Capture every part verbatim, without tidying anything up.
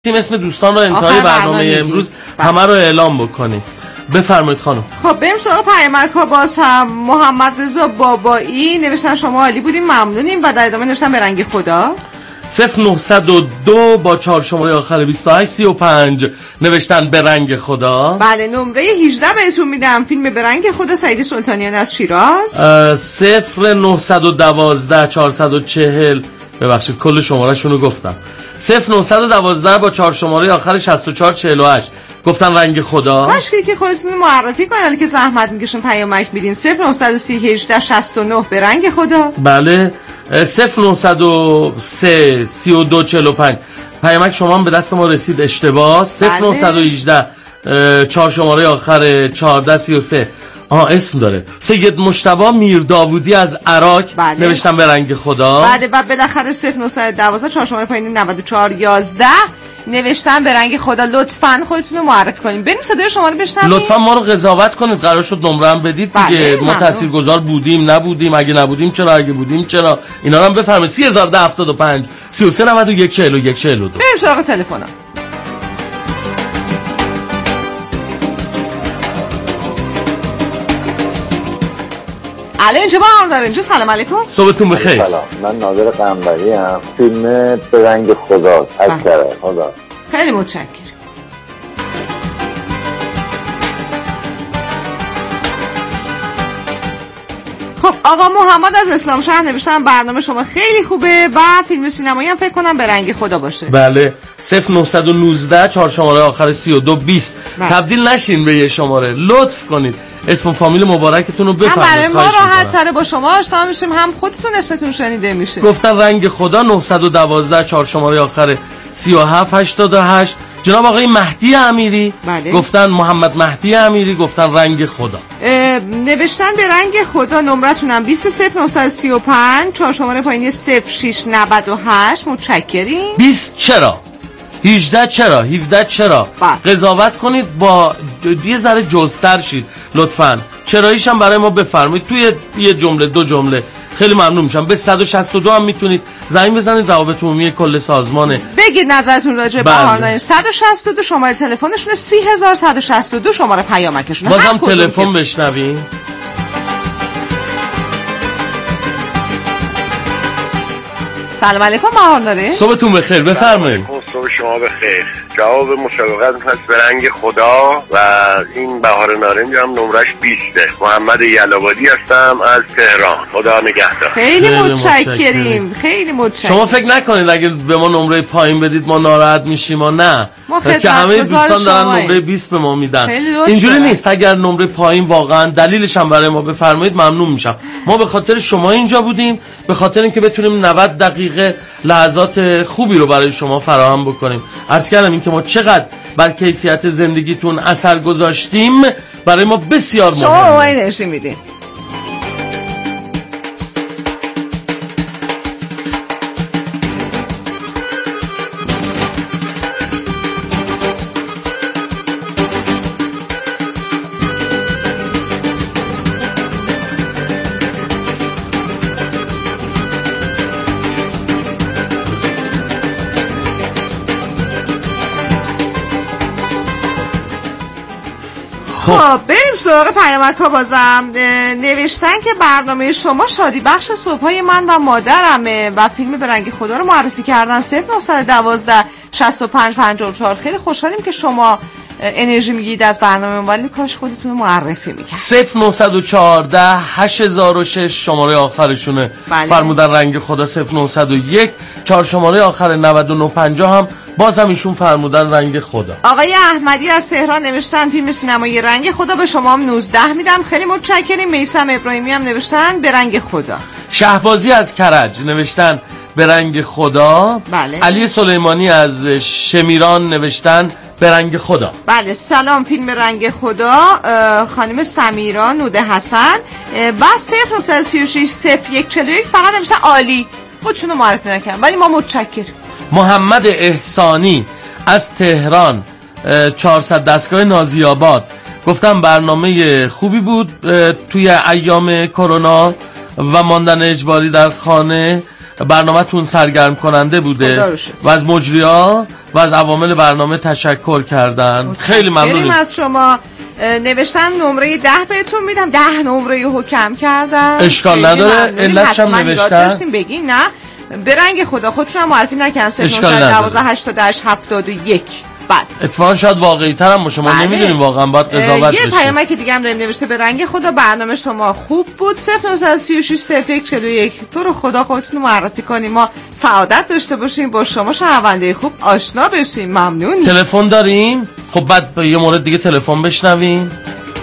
تیم اسم دوستان رو انتهای برنامه امروز همه رو اعلام بکنیم. بفرمایید خانم. خب بریم سراغ پیامک ها. باز هم محمد رضا بابایی نوشتن شما عالی بودیم ممنونیم و در ادامه نوشتن به رنگ خدا. صفر نهصد و دو با چهار شماره آخر بیست و هشت سی و پنج نوشتن به رنگ خدا. بله نمره هجده بهتون میدم، فیلم به رنگ خدا، سعید سلطانیان از شیراز. صفر نهصد و دوازده چهارصد و چهل ببخشید کل شماره شونو گفتم. صفر نهصد و دوازده با چهار شماره آخر شصت و چهار چهل و هشت گفتن رنگ خدا. کاشکی که خودتون معرفی کنید که زحمت میکشین پیامک میدین. صفر نهصد و سی هجده شصت و نه به رنگ خدا. بله. صفر نهصد و سه سی و دو چهل و پنج پیامک شما هم به دست ما رسید اشتباه. صفر نهصد و هجده چهار شماره آخر چهارده سی و سه آها اسم داره سید مجتبی میرداودی از عراق. بله. نوشتن به رنگ خدا. بعد بعد بالاخره صفر نهصد و دوازده چهار شماره پایین نود و چهار یازده نوشتن به رنگ خدا. لطفاً خودتون رو معرفی کنید. بریم صدای شما رو بشنویم. لطفاً ما رو قضاوت کنید. قرار شد نمره هم بدید دیگه. ما تاثیرگذار بودیم نبودیم، اگه نبودیم چرا، اگه بودیم چرا، اینا رو هم بفرمایید. سه هزار و هفتاد و پنج سی و سه نود و یک چهل و یک چهل و دو. بریم سراغ تلفن. الو اینجا با هم داریم. اینجا سلام علیکم. صبحتون بخیر. سلام، من نادر قنبری ام. فیلم به رنگ خدا از کرد خدا. خیلی متشکرم. خب آقا محمد از اسلام شهر نوشتن برنامه شما خیلی خوبه و فیلم سینمایی هم فکر کنم به رنگ خدا باشه. بله. صفر نهصد و نوزده چهار شماره آخر سی و دو بیست تبدیل نشین به یه شماره. لطف کنید اسم و فامیل مبارکتون رو بفرمایید. هم برای ما راحت تره با شما آشنا میشیم، هم خودتون اسمتون شنیده میشه. گفتن رنگ خدا. نهصد و دوازده چهار شماره آخر سی و هفت هشتاد و هشت جناب آقای مهدی امیری. بله. گفتن محمد مهدی امیری گفتن رنگ خدا. نوشتن به رنگ خدا. نمرتونم بیست صفر نهصد و سی و پنج چهار شماره پایینی صفر شش نود و هشت. متشکریم. بیست چرا؟ هجده چرا؟ هفده چرا؟ بله. قضاوت کنید با یه ذره جزتر شید لطفاً. چراییش هم برای ما بفرمایید توی یه جمله دو جمله. خیلی ممنون میشم. به صد و شصت و دو هم میتونید زنگ بزنید. روابط عمومی کل سازمانه. بگید نظرتون راجع به بهارنامه. صد و شصت و دو شماره تلفنشونه، سی هزار صد و شصت و دو شماره پیامکشونه. بازم تلفن بشنویم. سلام علیکم بهارنامه. صبحتون بخیر. بفرمایید. صبح شما بخیر. جواب مسابقه هست به رنگ خدا و این بهار نارنج هم نمرش بیسته. محمد یلابادی هستم از تهران. خدا نگهدار. خیلی متشکریم. خیلی متشکرم. شما فکر نکنید اگه به ما نمره پایین بدید ما ناراحت میشیم. ما نه، که همه دوستان دارن نمره بیست به ما میدن. اینجوری نیست. اگر نمره پایین واقعا دلیلش هم برای ما بفرمایید ممنون میشم. ما به خاطر شما اینجا بودیم، به خاطر اینکه بتونیم نود دقیقه لحظات خوبی رو برای شما فراهم بکنیم. عرض کردم این که ما چقدر بر کیفیت زندگیتون اثر گذاشتیم برای ما بسیار مهمه. شما ما انرژی میدین. خب بریم سراغ پیامک ها. بازم نوشتن که برنامه شما شادی بخش صبحای من و مادرمه و فیلم به رنگ خدا رو معرفی کردن. صفر نهصد و دوازده شصت و پنج پنجاه و چهار. خیلی خوشحالیم که شما انرژی میگیرید از برنامه، ولی کاش خودتون رو معرفی میکرد. صفر نهصد و چهارده هشت هزار و شش شماره آخرشونه. بله. فرمودن رنگ خدا. صفر نهصد و یک چهار شماره آخر نود و نه پنجاه هم باز هم ایشون فرمودن رنگ خدا. آقای احمدی از تهران نوشتن فیلم سینمایی رنگ خدا. به شما هم نوزده میدم. خیلی متشکریم. میثم ابراهیمی هم نوشتن به رنگ خدا. شهبازی از کرج نوشتن به رنگ خدا. بله. علی سلیمانی از شمیران نوشتن به رنگ خدا. بله سلام فیلم رنگ خدا. خانم سمیرا نوده حسن و صفر نهصد و سی و شش صفر یک چهل و یک فقط نوشتن عالی. خودشونو معرفی نکردن ولی ما متشکریم. محمد احسانی از تهران چهارصد دستگاه نازی آباد گفتم برنامه خوبی بود توی ایام کرونا و ماندن اجباری در خانه. برنامه‌تون سرگرم کننده بوده و از مجری‌ها و از عوامل برنامه تشکر کردن. خیلی ممنونیم از شما. نوشتن نمره ده بهتون میدم، ده نمره یهو کم کردن. اشکال نداره، علتش هم نوشتن بگین نه به رنگ خدا خودشون هم معرفی نکنن. صفر نه یک هشت هشت هفتاد و یک بعد اتفاقا شاید واقعی تر هم باشه، ما بله. نمیدونیم واقعا باید قضاوت بشه. یه پیامک که دیگه هم داریم نوشته به رنگ خدا برنامه شما خوب بود. صفر نه سه شش صفر یک چهل و یک تو رو خدا خودتون معرفی کنیم ما سعادت داشته باشیم با شما شنونده خوب آشنا بشیم. ممنونیم. تلفن داریم؟ خب بعد یه مورد دیگه تلفن بشنویم.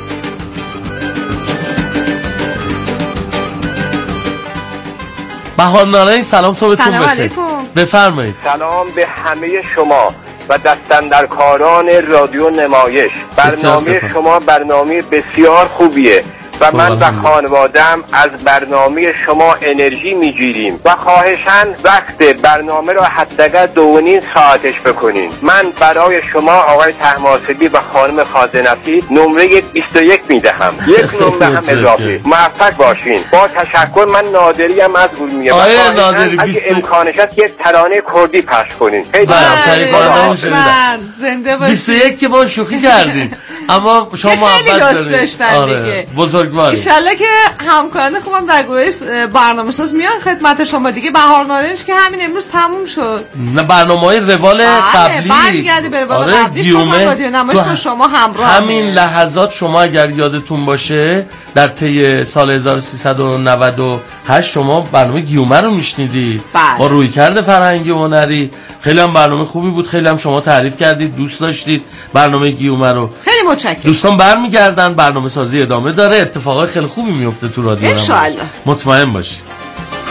بهار نارنج سلام صبحتون بخیر. بفرمایید. سلام به همه شما و دستاندرکاران رادیو نمایش. برنامه شما برنامه بسیار خوبیه و من و خانوادم از برنامه شما انرژی میگیریم و خواهشاً وقت برنامه را حداقل دو و نیم ساعتش بکنین. من برای شما آقای طهماسبی و خانم خازنفی نمره بیست و یک میدهم، یک نمره هم اضافه. موفق باشین. با تشکر. من نادری هم از ارومیه. آقای نادری اگه امکانش هست یک ترانه کردی پخش کنین. خیلی ممنون. زنده باشین. بیست و یک که با شوخی کردیم اما شما محبت دارید. بزرگوار. انشالله که همکاران خوبم در گویش برنامه ساز میان خدمت شما دیگه. بهار نارنج که همین امروز تموم شد. نه برنامه‌های روال قبلی برگردی به روال آره قبلی رادیو نمایش با شما همراه. همین لحظات شما اگر یادتون باشه در طی سال هزار و سیصد و نود و هشت شما برنامه گیومه رو میشنیدید با رویکرد فرهنگی و هنری. خیلی هم برنامه خوبی بود، خیلی هم شما تعریف کردید، دوست داشتید برنامه گیومه رو. خیلی متشکرم. دوستان برمیگردن، برنامه سازی ادامه داره، اتفاقای خیلی خوبی میفته تو رادیو ان شاء الله. مطمئن باشید.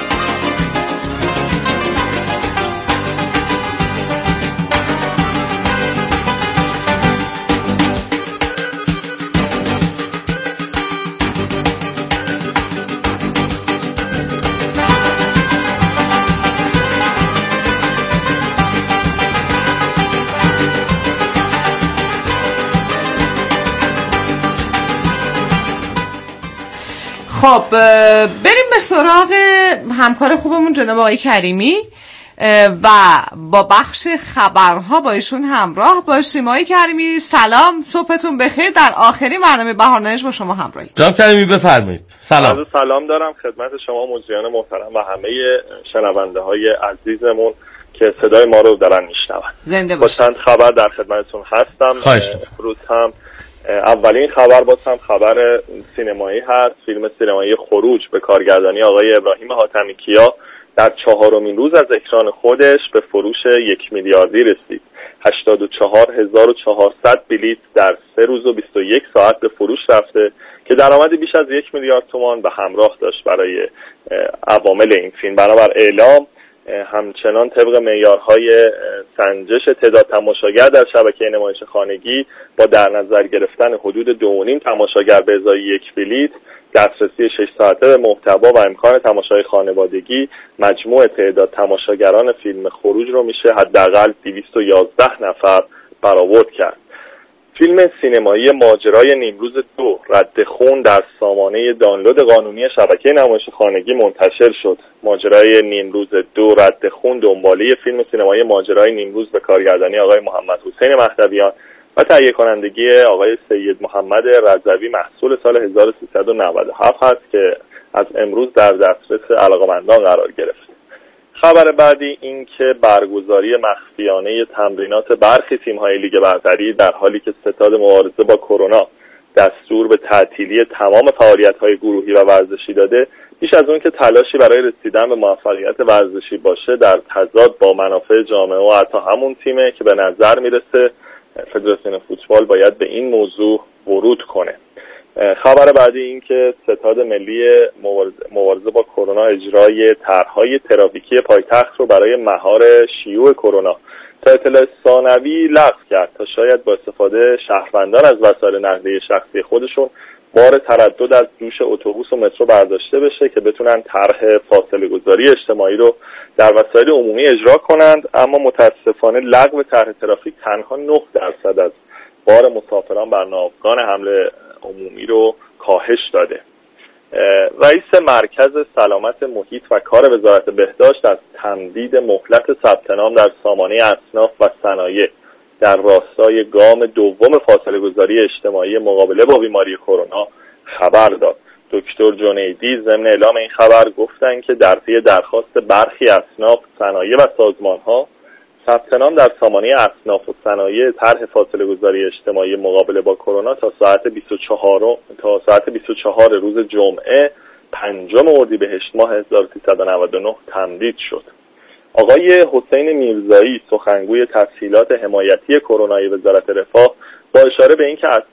خب بریم به سراغ همکار خوبمون جناب آقای کریمی و با بخش خبرها با ایشون همراه باشیم. آقای کریمی سلام، صبحتون بخیر. در آخرین برنامه بهار نارنج با شما همراهیم. جناب کریمی بفرمایید. سلام. سلام دارم خدمت شما مجریان محترم و همه شنونده های عزیزمون که صدای ما رو دارن میشنون. زنده باشید. چند خبر در خدمتتون هستم. امروز هم اولین خبر بازم خبر سینمایی هست. فیلم سینمایی خروج به کارگردانی آقای ابراهیم حاتمیکیا در چهارمین روز از اکران خودش به فروش یک میلیاردی رسید. هشتاد و چهار هزار و چهارصد بلیت در سه روز و بیست و یک ساعت به فروش رفته که درآمدی بیش از یک میلیارد تومان به همراه داشت برای عوامل این فیلم. بنابر اعلام همچنان طبق معیارهای سنجش تعداد تماشاگر در شبکه نمایش خانگی با در نظر گرفتن حدود دو و نیم تماشاگر به ازای یک بلیت، دسترسی شش ساعته به محتوا و امکان تماشای خانوادگی، مجموع تعداد تماشاگران فیلم خروج رو میشه حداقل دویست و یازده نفر برآورد کرد. فیلم سینمایی ماجرای نیمروز دو رد خون در سامانه دانلود قانونی شبکه نمایش خانگی منتشر شد. ماجرای نیمروز دو رد خون دنباله فیلم سینمایی ماجرای نیمروز به کارگردانی آقای محمد حسین مهدویان و تهیه کنندگی آقای سید محمد رضوی محصول سال هزار و سیصد و نود و هفت هست که از امروز در دسترس علاقه‌مندان قرار گرفت. خبر بعدی این که برگزاری مخفیانه تمرینات برخی تیم‌های لیگ برتری در حالی که ستاد مبارزه با کرونا دستور به تعطیلی تمام فعالیت‌های گروهی و ورزشی داده، بیش از اون که تلاشی برای رسیدن به موفقیت ورزشی باشه در تضاد با منافع جامعه و حتی همون تیمه که به نظر میرسه فدراسیون فوتبال باید به این موضوع ورود کنه. خبر بعدی این که ستاد ملی مبارزه با کرونا اجرای طرح‌های ترافیکی پایتخت رو برای مهار شیوع کرونا تا اطلاع ثانوی لغو کرد تا شاید با استفاده شهروندان از وسایل نقلیه شخصی خودشون بار تردد از دوش اتوبوس و مترو برداشته بشه که بتونن طرح فاصله گذاری اجتماعی رو در وسایل عمومی اجرا کنند. اما متاسفانه لغو طرح ترافیک تنها نه درصد از بار مسافران بر ناوگان حمل عمومی رو کاهش داده. رئیس مرکز سلامت محیط و کار وزارت بهداشت از تمدید مهلت ثبت نام در سامانه اصناف و صنایع در راستای گام دوم فاصله گذاری اجتماعی مقابله با بیماری کرونا خبر داد. دکتر جنیدی ضمن اعلام این خبر گفتند که در پی درخواست برخی اصناف، صنایع و سازمان‌ها ثبت نام در سامانه اصناف و صنایع طرح فاصله گذاری اجتماعی مقابله با کرونا تا ساعت بیست و چهار تا ساعت بیست و چهار روز جمعه پنجم اردیبهشت ماه هزار و سیصد و نود و نه تمدید شد. آقای حسین میرزایی سخنگوی تسهیلات حمایتی کرونایی وزارت رفاه با اشاره به اینکه از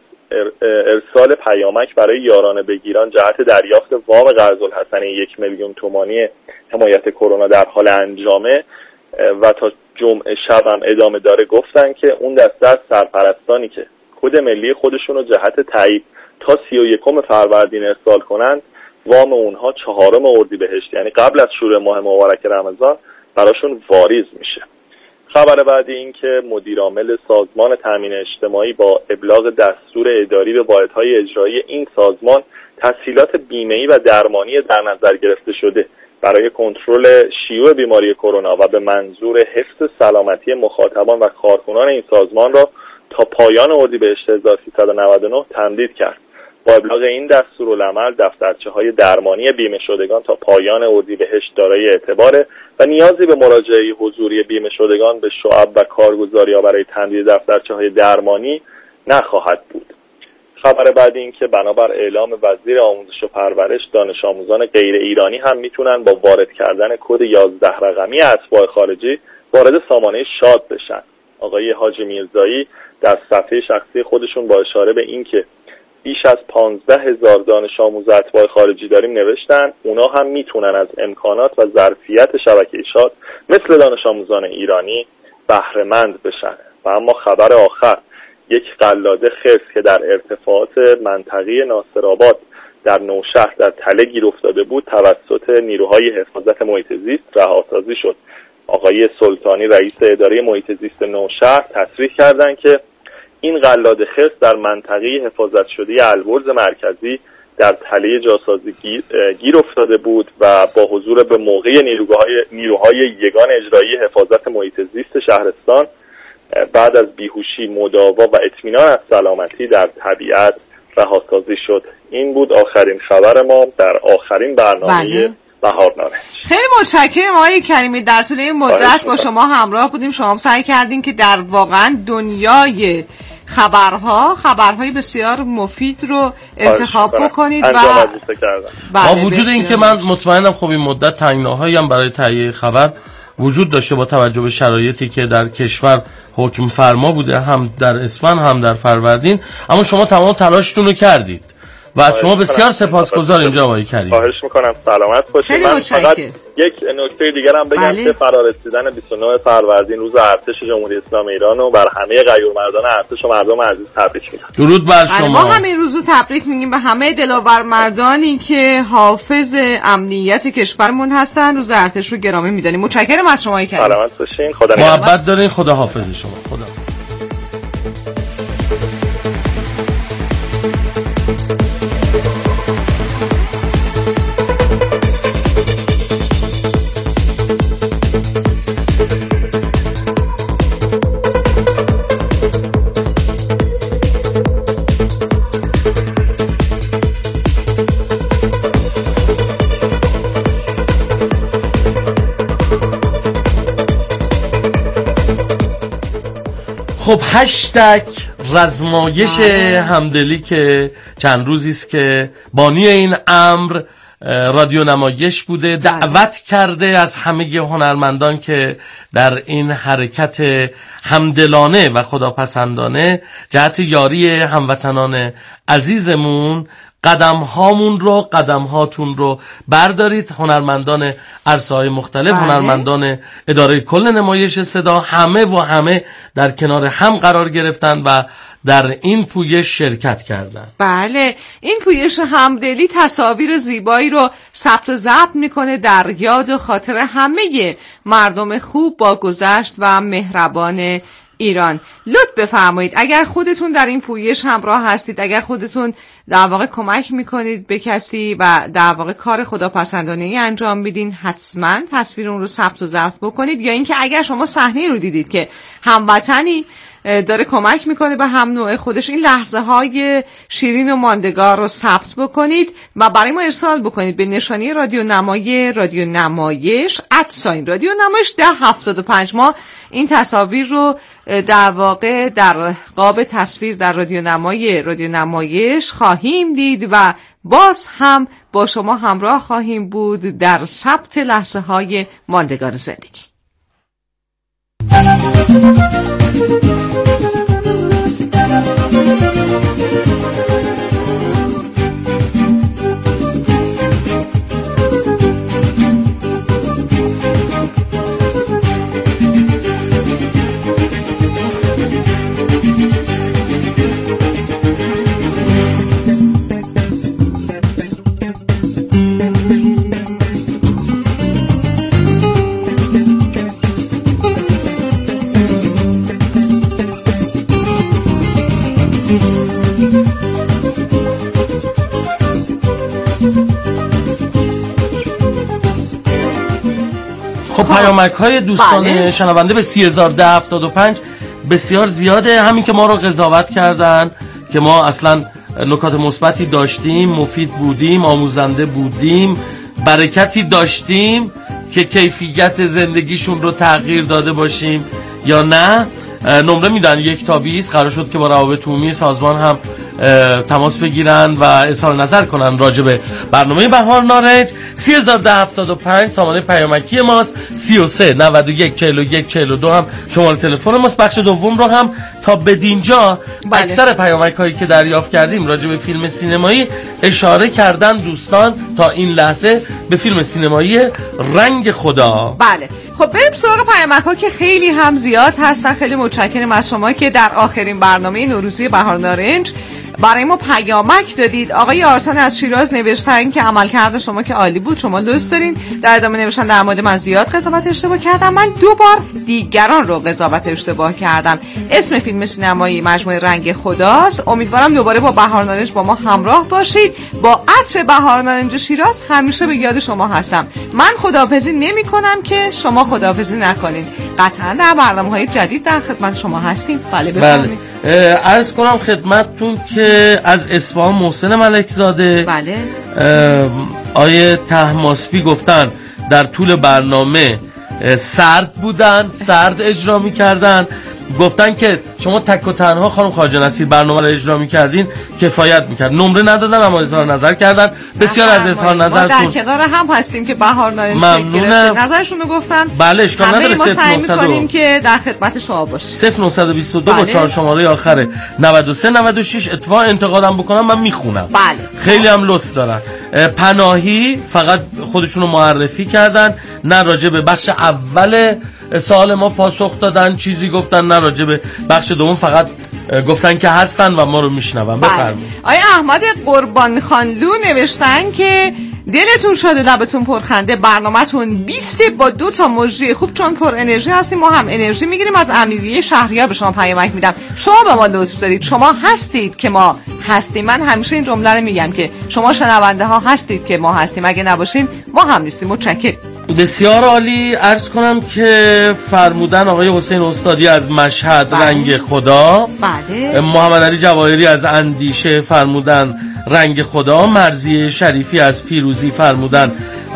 ارسال پیامک برای یاران بگیران جهت دریافت وام قرض الحسنه یک میلیون تومانی حمایت کرونا در حال انجامه و تا جمعه شب هم ادامه داره، گفتن که اون دسته از سرپرستانی که کد ملی خودشون رو جهت تایید تا سی و یکم فروردین ارسال کنند، وام اونها چهارم اردیبهشت یعنی قبل از شروع ماه مبارک رمضان براشون واریز میشه. خبر بعدی این که مدیر عامل سازمان تامین اجتماعی با ابلاغ دستور اداری به واحدهای اجرایی این سازمان تسهیلات بیمه‌ای و درمانی در نظر گرفته شده برای کنترل شیوع بیماری کرونا و به منظور حفظ سلامتی مخاطبان و کارکنان این سازمان را تا پایان اردیبهشت هزار و سیصد و نود و نه تمدید کرد. با ابلاغ این دستورالعمل دفترچه‌های درمانی بیمه شدگان تا پایان اردیبهشت دارای اعتباره و نیازی به مراجعه حضوری بیمه شدگان به شعب و کارگزاری‌ها برای تمدید دفترچه‌های درمانی نخواهد بود. خبر بعدی این که بنابر اعلام وزیر آموزش و پرورش، دانش آموزان غیر ایرانی هم میتونن با وارد کردن کد یازده رقمی اتباع خارجی وارد سامانه شاد بشن. آقای حاجی میرزایی در صفحه شخصی خودشون با اشاره به این که بیش از پانزده هزار دانش آموز اتباع خارجی داریم نوشتن اونا هم میتونن از امکانات و ظرفیت شبکه شاد مثل دانش آموزان ایرانی بهره‌مند بشن. و اما خبر آخر، یک قلاده خرس که در ارتفاعات منطقه ناصرآباد در نوشهر در تله گیر افتاده بود توسط نیروهای حفاظت محیط زیست رهاسازی شد. آقای سلطانی رئیس اداره محیط زیست نوشهر تصریح کردند که این قلاده خرس در منطقه حفاظت شده البرز مرکزی در تله جاسازی گیر, گیر افتاده بود و با حضور به موقع نیروهای, نیروهای یگان اجرایی حفاظت محیط زیست شهرستان بعد از بیهوشی مداوا و اطمینان از سلامتی در طبیعت رهاسازی شد. این بود آخرین خبر ما در آخرین برنامه بهارنامه. خیلی متشکرم آقای کریمی، در طول این مدت با شما همراه بودیم. شما هم سعی کردین که در واقعا دنیای خبرها خبرهای بسیار مفید رو انتخاب بکنید و با وجود این که من مطمئنم خب این مدت تنگناهایی هم برای تهیه خبر وجود داشته با توجه به شرایطی که در کشور حکم فرما بوده، هم در اسفند هم در فروردین، اما شما تمام تلاشتون رو کردید و از شما بسیار سپاسگزاریم جناب آقای کریم. خواهش میکنم، سلامت باشید. من فقط یک نکته دیگر هم بگم که فرارسیدن بیست و نه فروردین روز ارتش جمهوری اسلامی ایران و بر همه غیورمردان ارتش و مردم عزیز تبریک میگم. درود بر شما. ما همین روزو تبریک میگیم به همه دلاورمردانی که حافظ امنیت کشورمون هستن. روز ارتش رو گرامی میدانیم. متشکرم از شما آقای کریم. سلامت باشین. خدا نگهدار. محبت دارین. خدا حافظ شما. خدا. خب هشتگ رزمایش همدلی که چند روزی است که بانی این امر رادیو نمایش بوده، دعوت کرده از همه هنرمندان که در این حرکت همدلانه و خداپسندانه جهت یاری هموطنان عزیزمون قدم هامون رو قدم هاتون رو بردارید. هنرمندان عرصه‌های مختلف، بله. هنرمندان اداره کل نمایش صدا، همه و همه در کنار هم قرار گرفتن و در این پویش شرکت کردن. بله، این پویش همدلی تصاویر زیبایی رو ثبت و ضبط میکنه در یاد و خاطر همه مردم خوب با گذشت و مهربان ایران. لطف بفرمایید اگر خودتون در این پویش همراه هستید، اگر خودتون در واقع کمک میکنید به کسی و در واقع کار خداپسندانه ای انجام میدین، حتما تصویر اون رو ثبت و ضبط بکنید. یا اینکه اگر شما صحنه رو دیدید که هموطنی داره کمک میکنه به هم نوع خودش، این لحظه های شیرین و ماندگار رو ثبت بکنید و برای ما ارسال بکنید به نشانی رادیو نمای رادیو نمایش ادساین رادیو نمایش ده هفتاد و پنج. ما این تصاویر رو در واقع در قاب تصویر در رادیو نمای رادیو نمایش خواهیم دید و باز هم با شما همراه خواهیم بود در ثبت لحظه های ماندگار زندگی. خب پیامک های دوستان بله. شنونده به سی هزار و ده هفتاد و پنج بسیار زیاده. همین که ما رو قضاوت کردن که ما اصلا نکات مثبتی داشتیم، مفید بودیم، آموزنده بودیم، برکتی داشتیم که کیفیت زندگیشون رو تغییر داده باشیم یا نه. نمره میدن یک تا بیست. قرار شد که با روابط عمومی سازمان هم تماس بگیرن و اظهار نظر کنن راجع به برنامه بهار نارنج. سی هزار و ده هفتاد و پنج سامانه پیامکی ماست. سی و سه نود و یک چهل و یک چهل و دو هم شماره تلفن ماست. بخش دوم رو هم تا بدینجا بله. اکثر پیامک هایی که دریافت کردیم راجع به فیلم سینمایی اشاره کردن دوستان تا این لحظه به فیلم سینمایی رنگ خدا. بله خب بریم سراغ پیامک ها که خیلی هم زیاد هستن. خیلی متشکرم از شما که در آخرین برنامه نوروزی بهار نارنج برای ما پیامک دادید. آقای آرسان از شیراز نوشتن که عملکرد شما که عالی بود، شما لطف دارین. در ادامه نوشتن در مورد من زیاد قضاوت اشتباه کردم، من دو بار دیگران رو قضاوت اشتباه کردم. اسم فیلم سینمایی مجموعه رنگ خداست. امیدوارم دوباره با بهار نارنج با ما همراه باشید. با عطر بهار نارنج شیراز همیشه به یاد شما هستم. من خداحافظی نمی کنم که شما خداحافظی نکنین. قطعا در برنامه‌های جدید در خدمت شما هستیم. بله بفرمایید. عرض کنم خدمتتون که از اصفهان محسن ملکزاده بله آیه طهماسبی گفتن در طول برنامه سرد بودن، سرد اجرا می‌کردن. گفتن که شما تک و تنها خانم خواجه نصیر برنامه رو اجرا می‌کردین کفایت می‌کرد. نمره ندادن اما اظهار نظر کردن. بسیار از اظهار نظرتون ما در کنار هم هستیم که بهار نارنج ممنونم. نظرشون رو گفتن. بله اشکال نداره. ما سعی می‌کنیم که در خدمت شما باشیم. صفر نه دو دو با چهار شماره آخره نود و سه نود و شش اتفاق انتقادم بکنم من میخونم. بله خیلی هم لطف دارن. پناهی فقط خودشون رو معرفی کردن، نه راجع به بخش اول سوال ما پاسخ دادن چیزی گفتن، نه راجع به بخش دوم، فقط گفتن که هستن و ما رو میشنون. بفرمایید. آیا احمد قربان خانلو نوشتن که دلتون شده لبتون پرخنده، برنامه‌تون بیست با دو تا مجری خوب، چون پر انرژی هستیم ما هم انرژی میگیریم. از امیریه شهریار به شما پیامک میدم. شما به ما لطف دارید، شما هستید که ما هستیم. من همیشه این جمله رو میگم که شما شنونده ها هستید که ما هستیم، اگه نباشین ما هم نیستیم. متشکرم. بسیار عالی. عرض کنم که فرمودن آقای حسین استادی از مشهد بله. رنگ خدا. بله. محمد علی جواهری از اندیشه فرمودن رنگ خدا. مرضیه شریفی از پیروزی فرمودن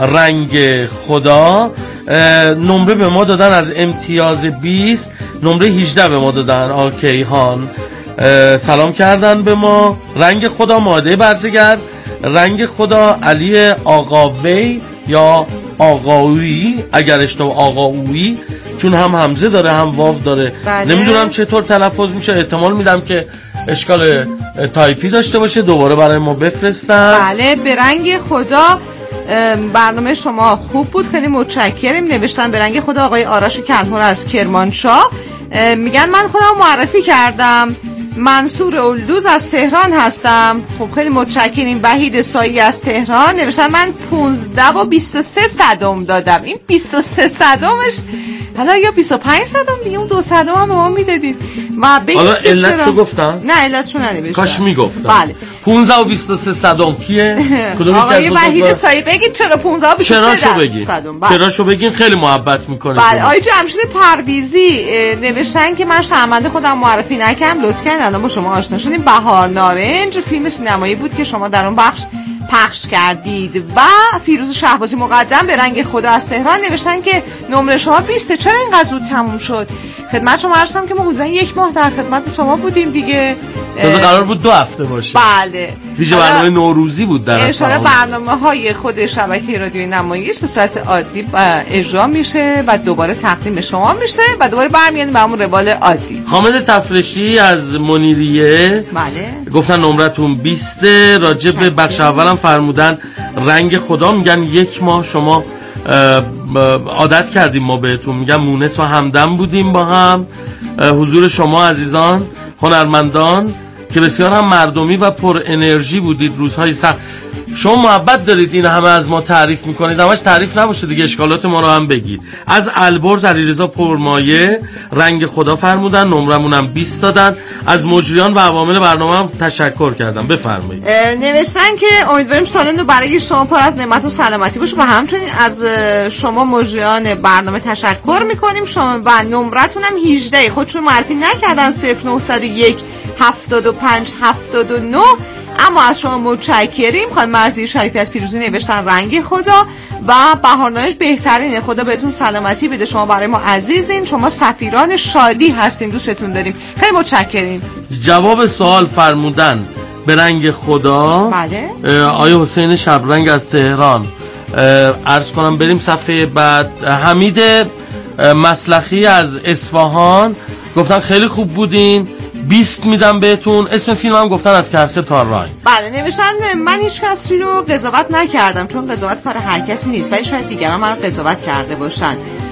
رنگ خدا. نمره به ما دادن از امتیاز بیست، نمره هجده به ما دادن آکیهان. سلام کردن به ما. رنگ خدا ماده برزگرد. رنگ خدا علی آقاوی یا آقاوی، اگر اشتباه آقاوی، چون هم همزه داره هم واو داره. بله. نمیدونم چطور تلفظ میشه. احتمال میدم که اشکال تایپی داشته باشه. دوباره برای ما بفرستن. بله به رنگ خدا برنامه شما خوب بود، خیلی متشکرم. نوشتن به رنگ خدا آقای آرش کلهر از کرمانشاه. میگن من خودم معرفی کردم، منصور اولدوز از تهران هستم. خب خیلی متشکریم. وحید سایی از تهران نوشتن من پانزده و بیست و سه صدم دادم. این بیست و سه صدمش حالا یا بیست و پنج صدم دیگه اون دو صدم هم به ما میدادید و حالا علتشو گفتم؟ نه علتشو ننوشتم. کاش میگفتم. بله. پانزده و بیست و سه صدم کیه؟ آقای وحید سایی بگید چرا پانزده و بیست و سه چرا شو بگین؟ چرا شو بگین خیلی محبت میکنید. بله آقای جمشید پرویزی نوشتن که من شرمنده خودم معرفی نکردم، لطف کردین الان با شما آشنا شدیم. بهار نارنج فیلم سینمایی بود که شما در اون بخش پخش کردید. و فیروز شهبازی مقدم به رنگ خدا از تهران نوشتن که نمره شما بیسته، چرا اینقدر زود تموم شد؟ خدمت شما عرض کنم که ما حدودا یک ماه در خدمت شما بودیم دیگه. تازه قرار بود دو هفته باشه. بله. ویژه برنامه نوروزی بود در اصل برنامه‌های خود شبکه رادیویی نمایش به صورت عادی اجرا میشه و دوباره تقدیم شما میشه و دوباره برمیگردیم به همون روال عادی. حامد تفرشی از منیریه بله گفتن نمرتون بیست. راجع به بخش اولم فرمودن رنگ خدا، میگن یک ماه شما عادت کردیم ما بهتون، میگن مونس و همدم بودیم با هم. حضور شما عزیزان هنرمندان که بسیار هم مردمی و پر انرژی بودید روزهای سخت. شما محبت دارید این همه از ما تعریف میکنید، همش تعریف نباشه دیگه، اشکالات ما رو هم بگید. از البرز علیرضا پرمایه رنگ خدا فرمودن، نمرمونم بیست دادن. از مجریان و عوامل برنامه هم تشکر کردم. بفرمایید. نوشتن که امیدواریم سال نو برای شما پر از نعمت و سلامتی باشه و همچنین از شما مجریان برنامه تشکر میکنیم. شما و نمرتون هم هجده، خودشون معرفی نکردن، صفر نه یک هفتاد و پنج هفتاد و نه. اما از شما متشکریم. خانم مرزی شریفی از پیروزی نوشتن رنگ خدا و بهارنارنج بهترینه، خدا بهتون سلامتی بده، شما برای ما عزیزین، شما سفیران شادی هستین، دوستتون داریم. خیلی متشکریم. جواب سوال فرمودن به رنگ خدا. بله. آیه حسین شبرنگ از تهران. عرض کنم بریم صفحه بعد. حمید مسلخی از اصفهان گفتن خیلی خوب بودین، بیست میدم بهتون. اسم فیلم هم گفتن از کرخه تا راین. بله نوشتن من هیچ کسی رو قضاوت نکردم چون قضاوت کار هر کسی نیست، ولی شاید دیگران من رو قضاوت کرده باشن،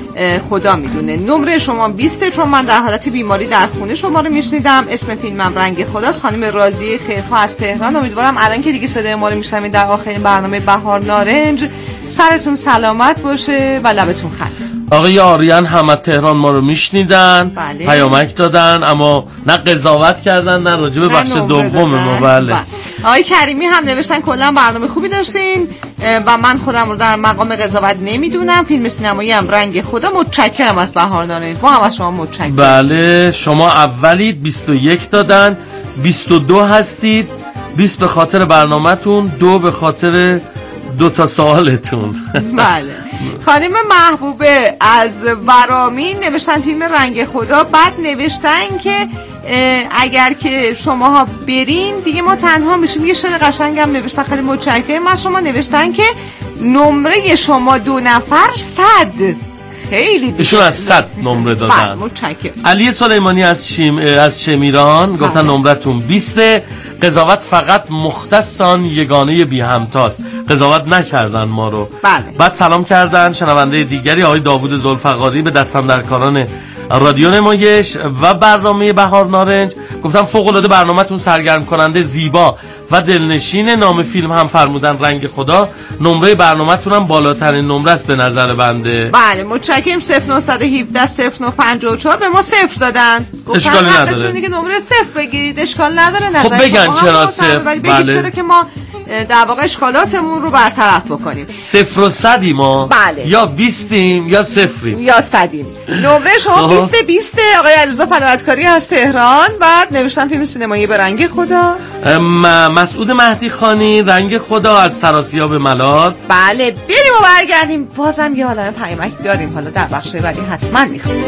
خدا میدونه. نمره شما بیسته چون من در حالت بیماری در خونه شما رو میشنیدم. اسم فیلمم رنگ خداست. خانم راضیه خیرخواه از تهران. امیدوارم الان که دیگه صدای ما رو میشنوید در آخرین برنامه بهار نارنج سرتون سلامت باشه و لبتون خط. آقای آریان هم از تهران ما رو میشنیدن. بله. پیامک دادن اما نه قضاوت کردن نه راجع به بخش دوم ما. بله. بله. آقای کریمی هم نوشتن کلا برنامه خوبی داشتین و من خودم رو در مقام قضاوت نمیدونم. فیلم سینمایی هم رنگ خدا. متشکرم از بهار نارنج. ما هم از شما متشکرم. بله شما اولید بیست و یک دادن، بیست و دو هستید. بیست به خاطر برنامه‌تون، دو به خاطر دو تا سوالتون. بله. خانم محبوبه از ورامین نوشتن فیلم رنگ خدا. بعد نوشتن که اگر که شماها برین دیگه ما تنها میشیم. یه شعر قشنگم نوشتن، خیلی متشکرم از شما. نوشتن که نمره شما دو نفر صد. خیلی ایشون از صد نمره دادن. متشکرم. علی سلیمانی از شیم از شمیران گفتن نمرتون بیست. قضاوت فقط مختصان یگانه بی همتاست. قضاوت نکردن ما رو. بله. بعد سلام کردن شنونده دیگری آقای داوود ذوالفقاری به دستاندرکاران رادیو نمایش و برنامه بهار نارنج. گفتم فوق العاده برنامه‌تون سرگرم کننده، زیبا و دلنشین. نام فیلم هم فرمودن رنگ خدا. نمره برنامه‌تون هم بالاترین نمره است به نظر بنده. بله متشکرم. صفر نه یک هفت صفر نه پنج چهار به ما صفر دادن. اشکالی نداره دیگه نمره صفر بگیرید، اشکال نداره. نظر خب بگن چرا صفر. ولی بگید بله. چرا که ما در واقع اشکالاتمون رو برطرف بکنیم. صفر و صدی ما. بله. یا بیستیم یا صفریم یا صدیم. نمره شما بیست بیست. آقای علیرضا فلاوتکاری از تهران. بعد نوشتن فیلم سینمایی به رنگ خدا. م- مسعود مهدی خانی رنگ خدا از سراسیاب ملال. بله بریم و برگردیم. بازم یه عالمه پیامک داریم، حالا در بخش بعدی حتما میخونیم.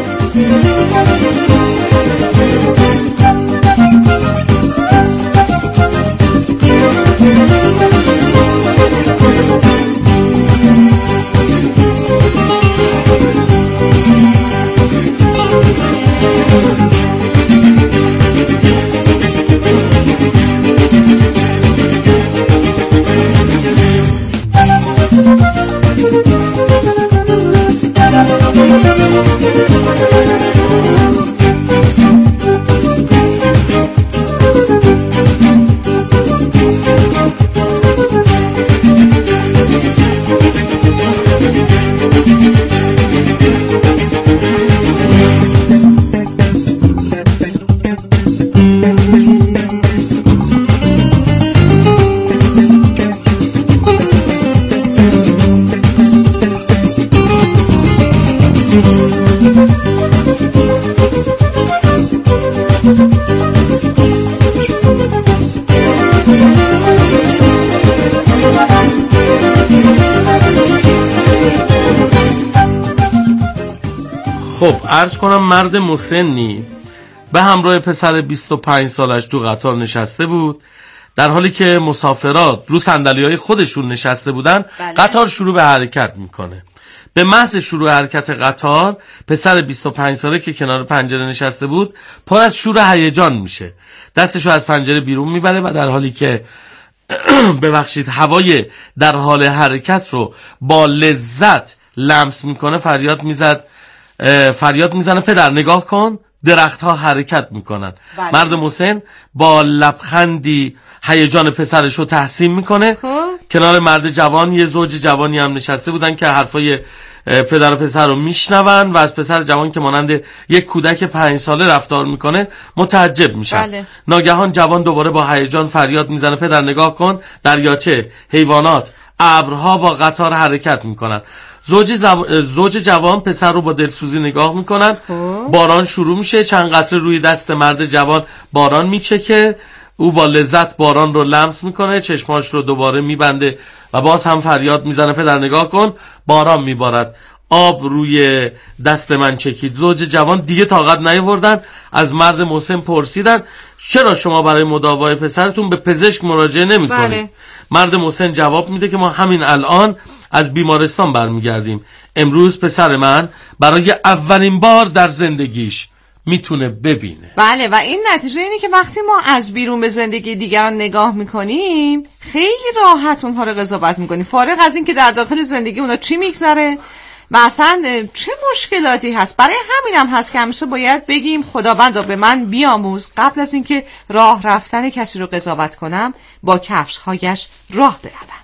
خب عرض کنم مرد مسنی به همراه پسر بیست و پنج سالش تو قطار نشسته بود، در حالی که مسافرات رو صندلی‌های خودشون نشسته بودن. بله. قطار شروع به حرکت میکنه. به محض شروع حرکت قطار پسر بیست و پنج ساله که کنار پنجره نشسته بود پر از شور هیجان میشه، دستشو از پنجره بیرون میبره و در حالی که ببخشید هوای در حال حرکت رو با لذت لمس میکنه فریاد میزد فریاد میزنه پدر نگاه کن، درخت ها حرکت میکنن. بله. مرد مسن با لبخندی هیجان پسرش رو تحسین میکنه. خوب. کنار مرد جوان یه زوج جوانی هم نشسته بودن که حرفای پدر و پسر رو میشنون و از پسر جوان که مانند یک کودک پنج ساله رفتار میکنه متعجب میشن. بله. ناگهان جوان دوباره با هیجان فریاد میزنه پدر نگاه کن، دریاچه، حیوانات، ابرها با قطار حرکت میکنن. زوج, زو... زوج جوان پسر رو با دلسوزی نگاه میکنن. باران شروع میشه، چند قطره روی دست مرد جوان باران میچکه، او با لذت باران رو لمس میکنه، چشماش رو دوباره میبنده و باز هم فریاد میزنه پدر نگاه کن، باران میبارد، آب روی دست من چکید. زوج جوان دیگه طاقت نیاوردن، از مرد مسن پرسیدن چرا شما برای مداوای پسرتون به پزشک مراجعه نمیکنید؟ بله. مرد مسن جواب میده که ما همین الان از بیمارستان برمیگردیم. امروز پسر من برای اولین بار در زندگیش میتونه ببینه. بله و این نتیجه اینه که وقتی ما از بیرون به زندگی دیگران نگاه میکنیم خیلی راحت اونها رو قضاوت میکنیم، فارغ از این که در داخل زندگی اونا چی میگذره و اصلا چه مشکلاتی هست. برای همین هم هست که همیشه باید بگیم خداوندا به من بیاموز قبل از اینکه راه رفتن کسی رو قضاوت کنم با کفش هایش راه بروم.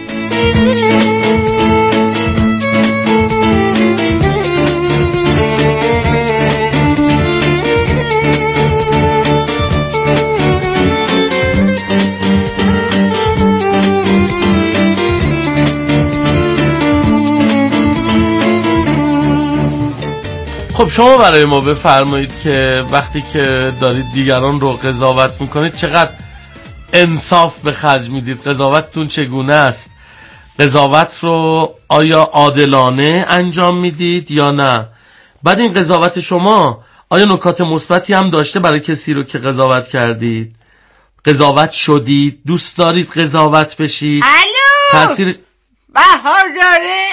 خب شما برای ما بفرمایید که وقتی که دارید دیگران رو قضاوت میکنید چقدر انصاف به خرج میدید؟ قضاوتتون چگونه است؟ قضاوت رو آیا عادلانه انجام میدید یا نه؟ بعد این قضاوت شما آیا نکات مثبتی هم داشته برای کسی رو که قضاوت کردید؟ قضاوت شدید؟ دوست دارید قضاوت بشید؟ الو تاثیر بهار داره؟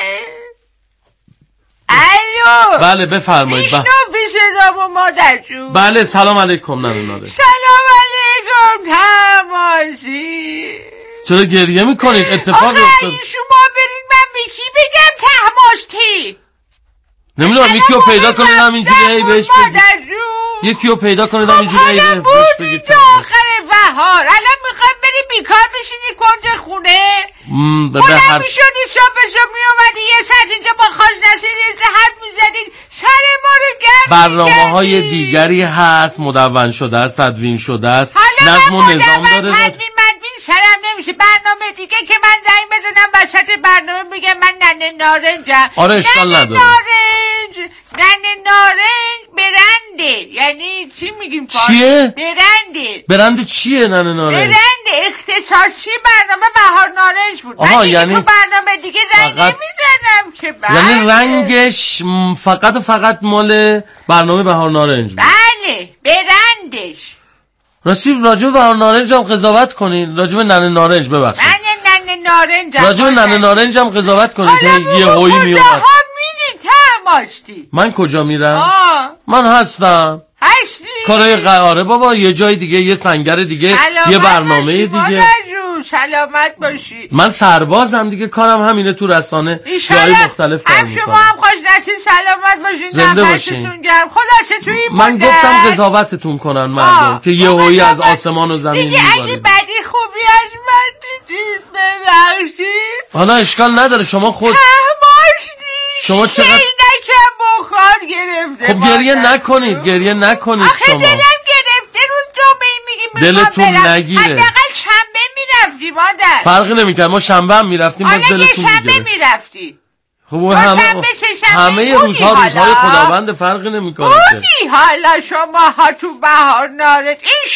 الو بله بفرمایید. میشنو پیش دام و مادر جون. بله سلام علیکم ننه ناره. سلام علیکم تماشی. چرا گریه میکنید؟ اتفاق افتاد. شما برید من به کی بگم تماشتی؟ نمیدونم یکی رو پیدا کنید همینجوری هی بهش بگید. یکی رو پیدا کنید همینجوری هی بهش بگید. تا آخر بهار الان میخوام بری بیکار بشینی کنج خونه؟ به هر میشدی صبح صبح میومدی یه ساعت اینجا با خاش نسید یه حرف میزدید سر ما رو گرم برنامه های دیگری هست، مدون شده است، تدوین شده است، نظم و نظام داره. تدوین مدوین سرم نمیشه. برنامه دیگه که من زنگ بزنم وسط برنامه بگم من ننه نارنجم. آره اشکال نداره. نارنج ننه نارنج برنده. یعنی چی میگیم؟ چیه؟ برنده. برنده چیه ننه نارنج؟ برنده اختصاصی برنامه بهار نارنج بود. آها یعنی تو برنامه دیگه زنگ فقط... نمیزنم که بله. یعنی رنگش فقط و فقط مال برنامه بهار نارنج بود. بله برندش. راستی راجب بهار نارنج هم قضاوت کنین، راجب ننه نارنج ببخشید. ننه ننه نارنج. راجب ننه نارنج هم قضاوت کنین که یه هویی میومد. تماشتی. من کجا میرم؟ آه. من هستم. هستی؟ کارای قراره بابا یه جای دیگه، یه سنگر دیگه، یه برنامه دیگه. سلامت باشی. من سربازم دیگه، کارم همینه تو رسانه جای مختلف کار میکنم. شما هم خوش نصیب سلامت باشین. زنده باشین. خلاصه توی این من گفتم قضاوتتون کنن مردم که یه هویی از آسمان و زمین میباره. دیگه اگه بدی خوبی از من دیدید ببخشید. حالا اشکال نداره. شما خود شما چقدر نکم بخار گرفته. خب گریه نکنید، گریه نکنید. آخه شما دلم گرفته روز جمعه میگیم دلتون نگیره. حداقل شنبه میرفتی مادر. فرقی نمیکنه، ما شنبه هم میرفتیم باز دلتون میگیره. آره یه شنبه میرفتی. خب همه همه روزها روزهای خداوند فرقی نمیکنه. بودی حالا شما ها تو بهار نارنج. این